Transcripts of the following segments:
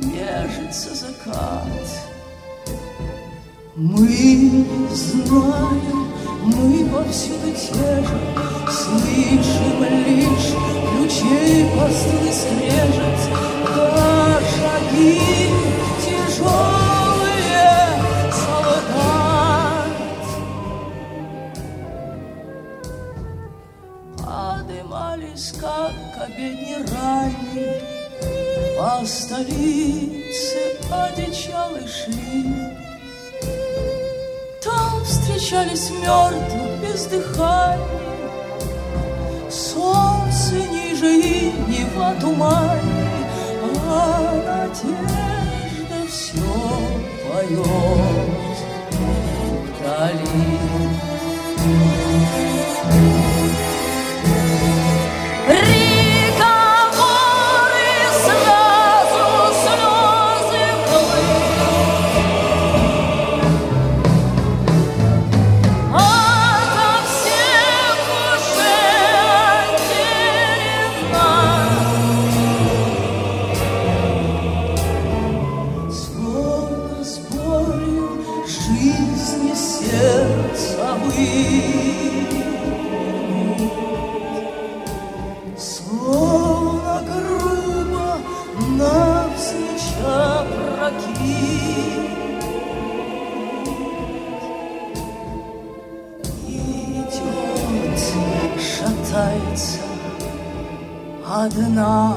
нежится закат. Мы не знаем, мы повсюду те же, слышим лишь ключей постылый скрежет, да шаги тяжелые солдат. Подымались, как обедни ранние, по столице одичалы шли. Там встречались мертвых без дыхания, солнце ниже и Нева тумане, а надежда все поет вдали. Словно грубо навзничь опрокинет. Идет, шатается одна.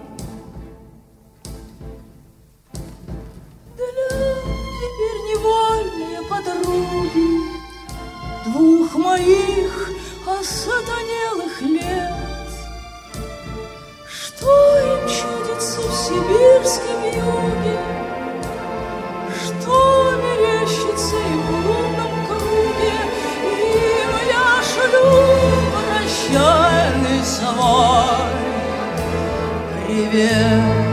Для теперь невольные подруги двух моих осатанелых лет, что им чудится в сибирском юге, что мерещится им в лунном круге. Им я шлю прощальный свой привет.